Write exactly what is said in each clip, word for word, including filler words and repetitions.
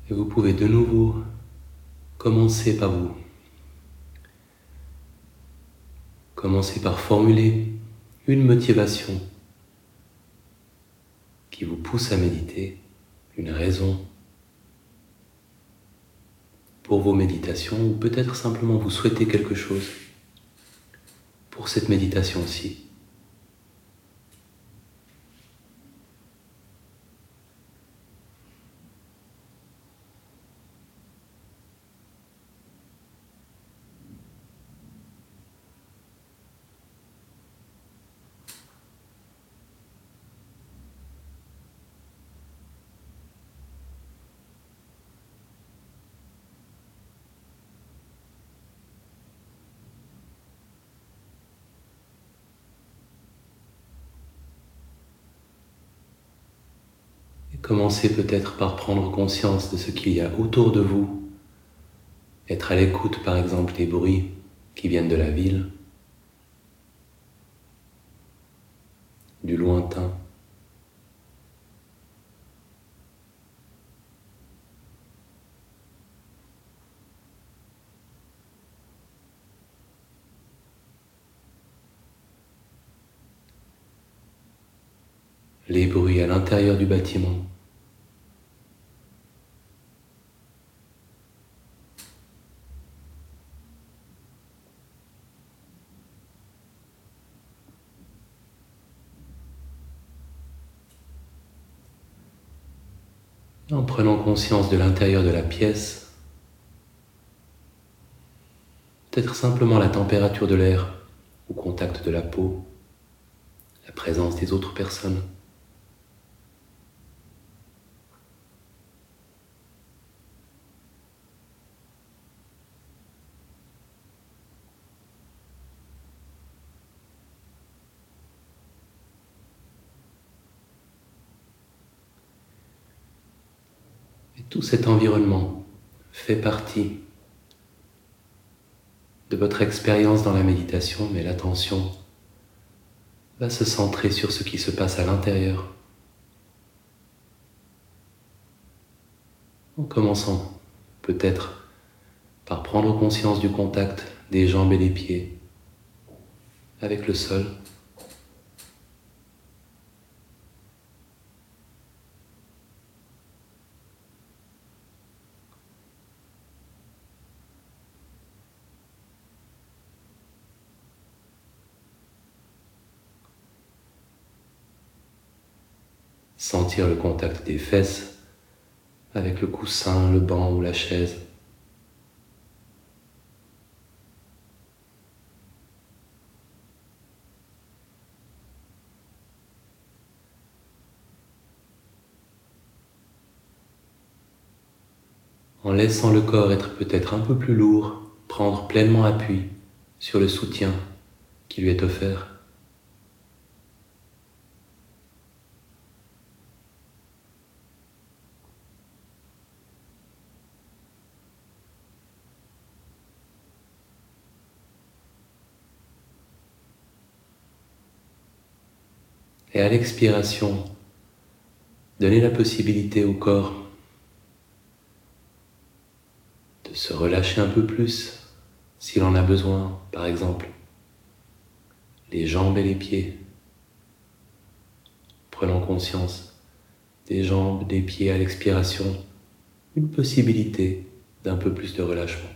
Et vous pouvez de nouveau commencer par vous. Commencez par formuler une motivation qui vous pousse à méditer, une raison pour vos méditations, ou peut-être simplement vous souhaitez quelque chose pour cette méditation-ci. Commencez peut-être par prendre conscience de ce qu'il y a autour de vous, être à l'écoute par exemple des bruits qui viennent de la ville, du lointain. Les bruits à l'intérieur du bâtiment. En prenant conscience de l'intérieur de la pièce, peut-être simplement la température de l'air au contact de la peau, la présence des autres personnes. Et tout cet environnement fait partie de votre expérience dans la méditation, mais l'attention va se centrer sur ce qui se passe à l'intérieur. En commençant peut-être par prendre conscience du contact des jambes et des pieds avec le sol. Sentir le contact des fesses avec le coussin, le banc ou la chaise. En laissant le corps être peut-être un peu plus lourd, prendre pleinement appui sur le soutien qui lui est offert. Et à l'expiration, donnez la possibilité au corps de se relâcher un peu plus s'il en a besoin, par exemple les jambes et les pieds. Prenons conscience des jambes, des pieds à l'expiration, une possibilité d'un peu plus de relâchement.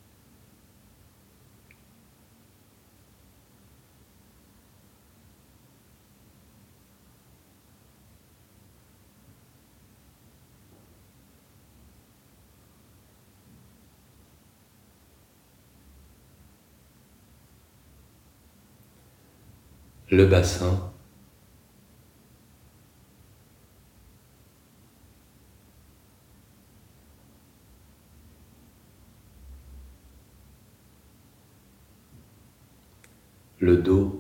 Le bassin, le dos,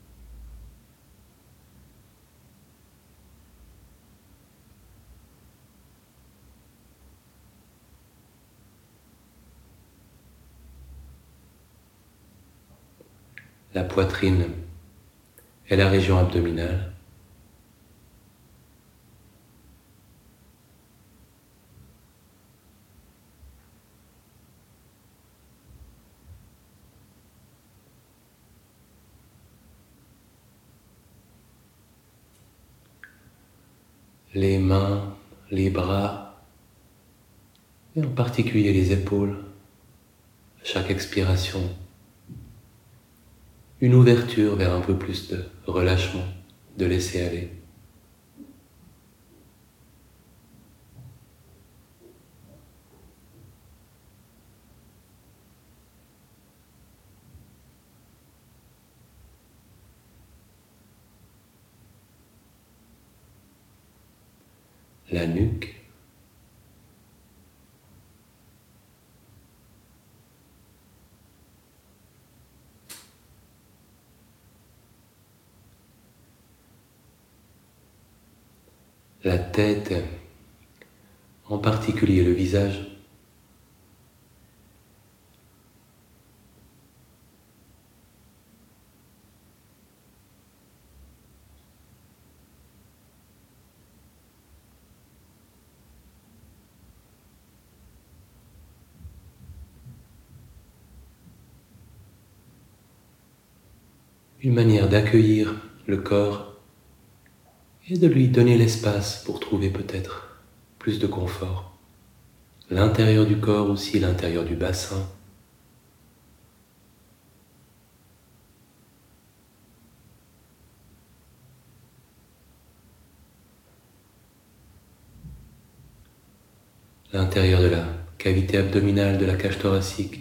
la poitrine et la région abdominale, les mains, les bras, et en particulier les épaules, à chaque expiration. Une ouverture vers un peu plus de relâchement, de laisser aller. La nuque, la tête, en particulier le visage. Une manière d'accueillir le corps et de lui donner l'espace pour trouver peut-être plus de confort. L'intérieur du corps aussi, l'intérieur du bassin. L'intérieur de la cavité abdominale, de la cage thoracique.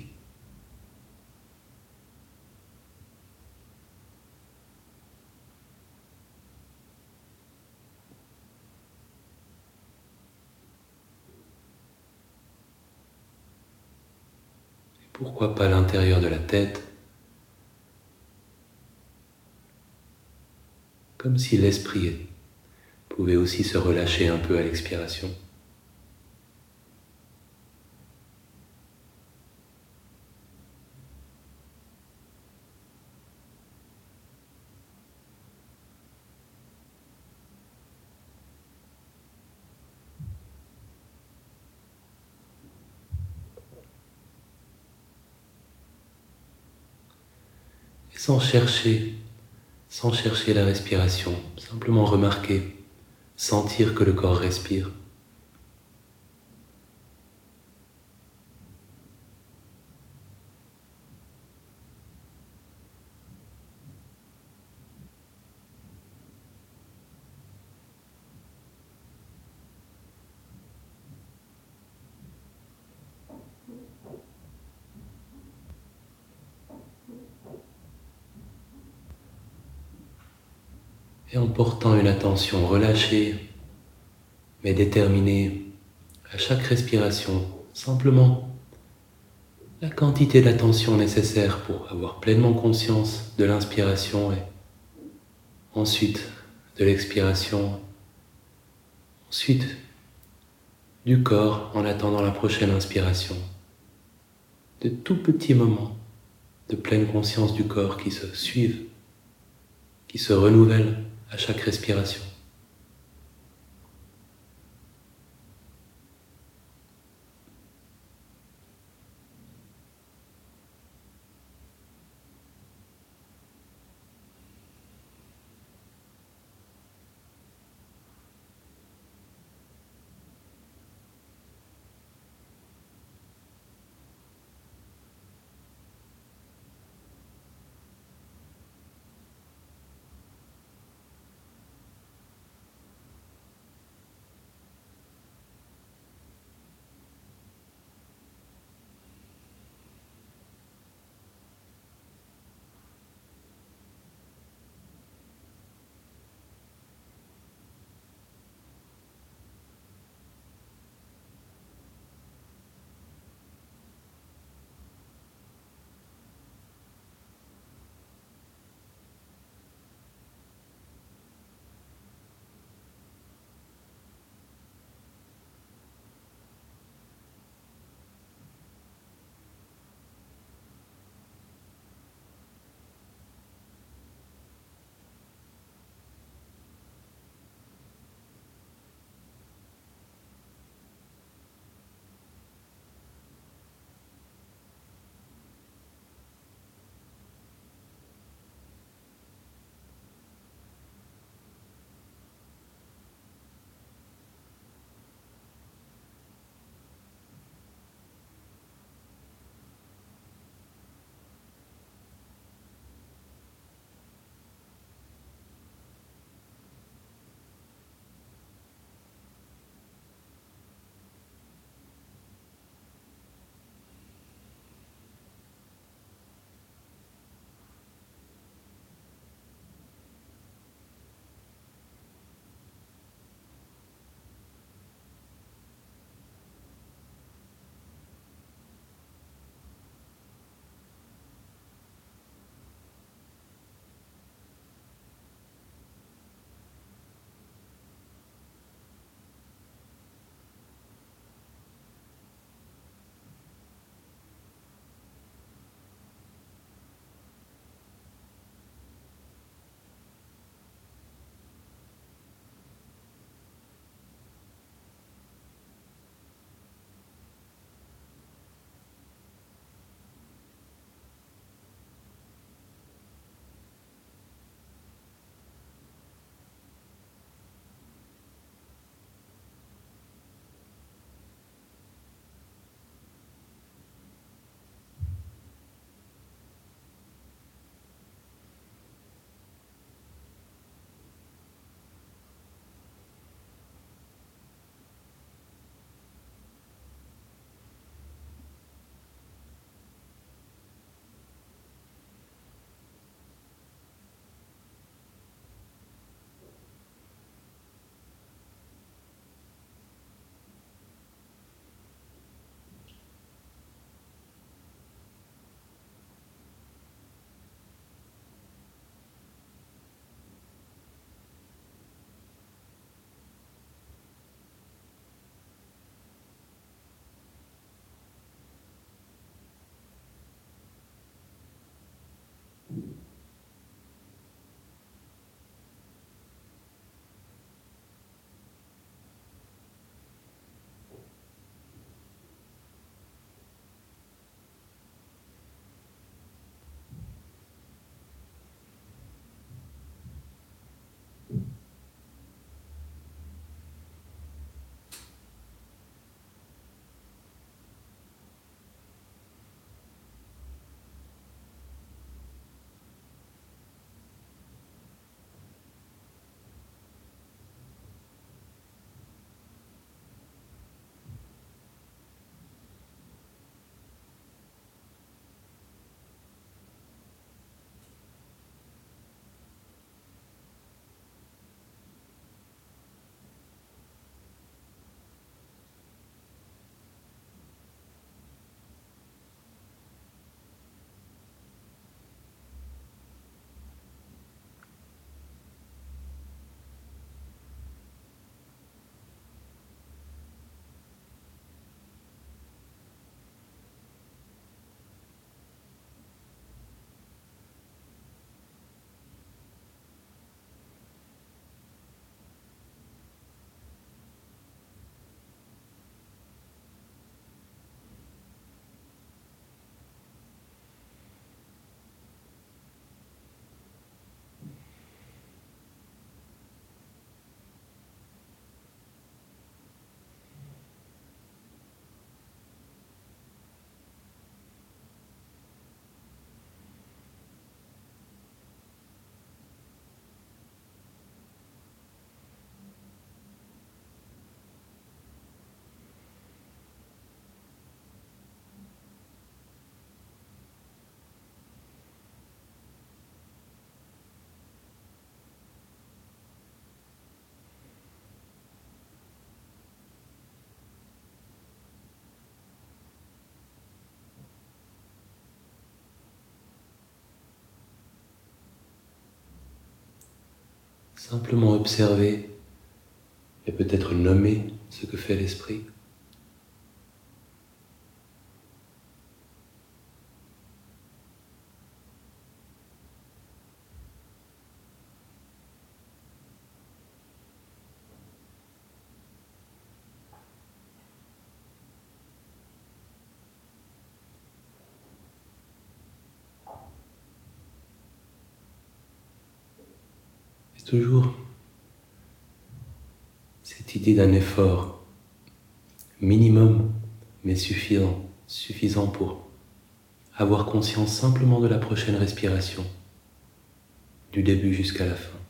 Et pourquoi pas l'intérieur de la tête, comme si l'esprit pouvait aussi se relâcher un peu à l'expiration. Et sans chercher, sans chercher la respiration, simplement remarquer, sentir que le corps respire. Et en portant une attention relâchée, mais déterminée, à chaque respiration, simplement la quantité d'attention nécessaire pour avoir pleinement conscience de l'inspiration et ensuite de l'expiration, ensuite du corps en attendant la prochaine inspiration. De tout petits moments de pleine conscience du corps qui se suivent, qui se renouvellent à chaque respiration. simplement observer et peut-être nommer ce que fait l'esprit. Et toujours cette idée d'un effort minimum, mais suffisant, suffisant pour avoir conscience simplement de la prochaine respiration, du début jusqu'à la fin.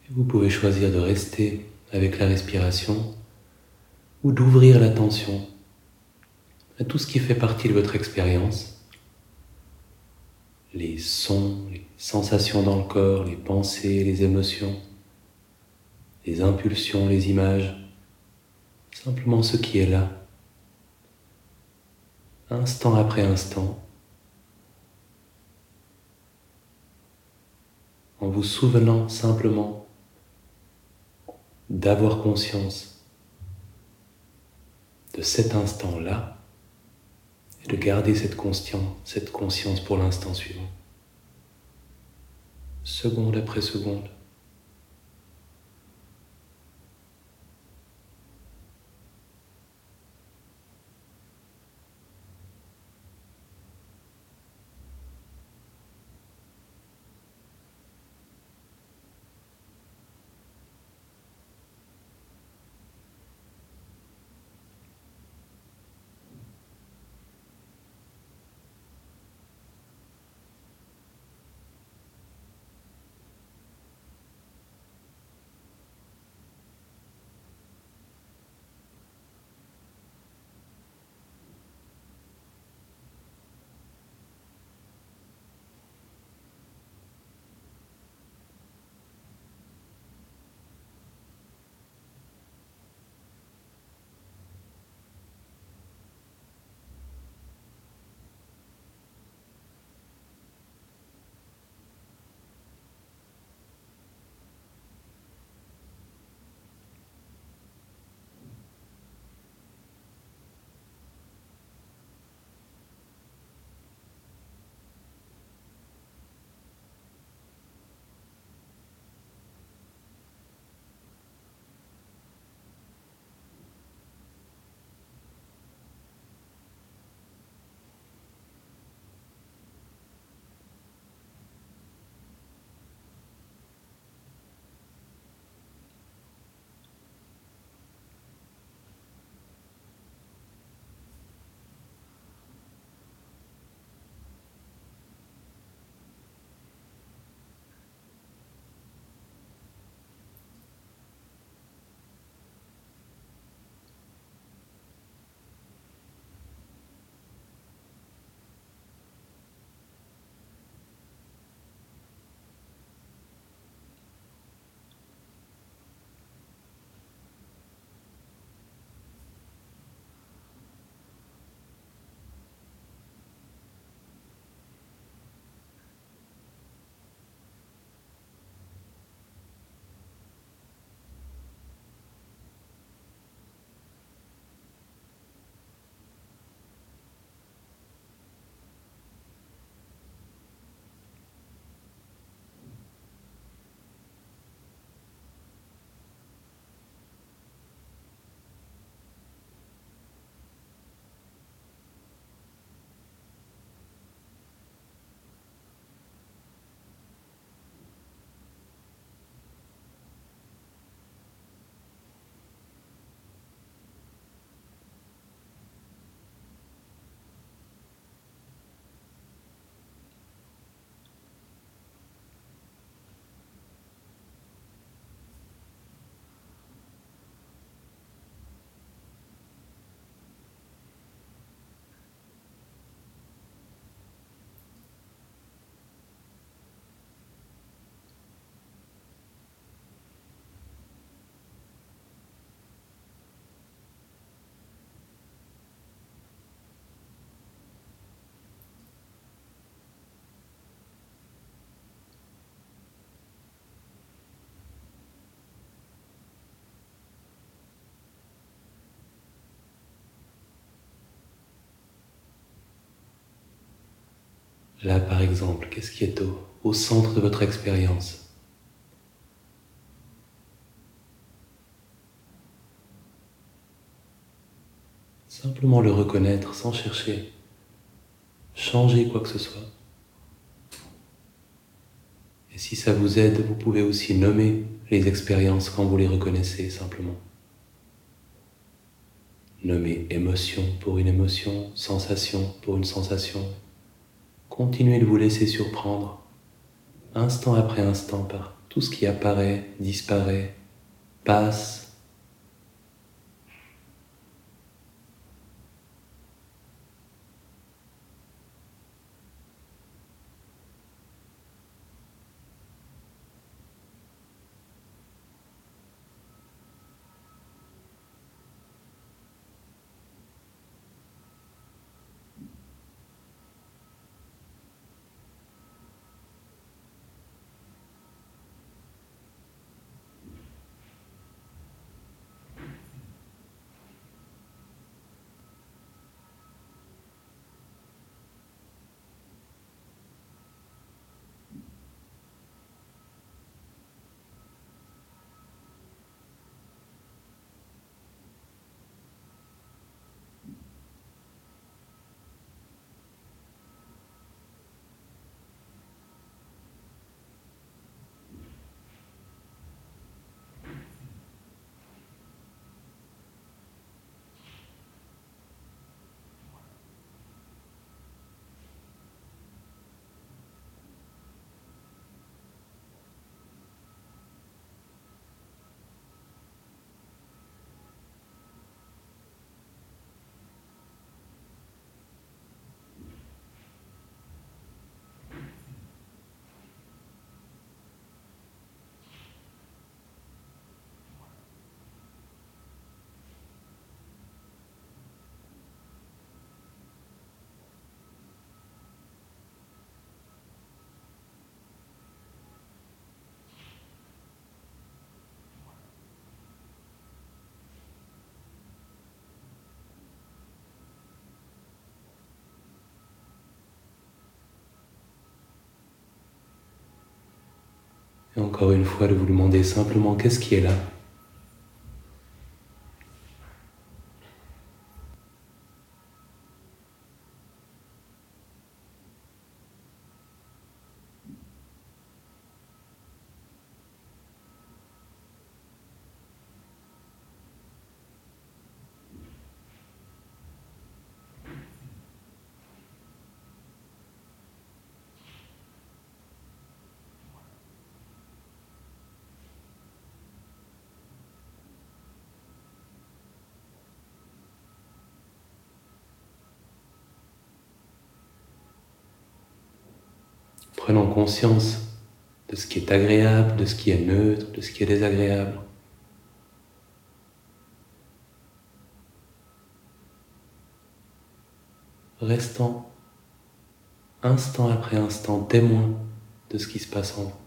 Et vous pouvez choisir de rester avec la respiration ou d'ouvrir l'attention à tout ce qui fait partie de votre expérience, les sons, les sensations dans le corps, les pensées, les émotions, les impulsions, les images, simplement ce qui est là, instant après instant, en vous souvenant simplement d'avoir conscience de cet instant-là et de garder cette conscience, cette conscience pour l'instant suivant, seconde après seconde. Là, par exemple, qu'est-ce qui est au, au centre de votre expérience? Simplement le reconnaître sans chercher, changer quoi que ce soit. Et si ça vous aide, vous pouvez aussi nommer les expériences quand vous les reconnaissez simplement. Nommer émotion pour une émotion, sensation pour une sensation. Continuez de vous laisser surprendre, instant après instant, par tout ce qui apparaît, disparaît, passe. Et encore une fois, de vous demander simplement qu'est-ce qui est là. Prenons conscience de ce qui est agréable, de ce qui est neutre, de ce qui est désagréable. Restons instant après instant témoins de ce qui se passe en vous.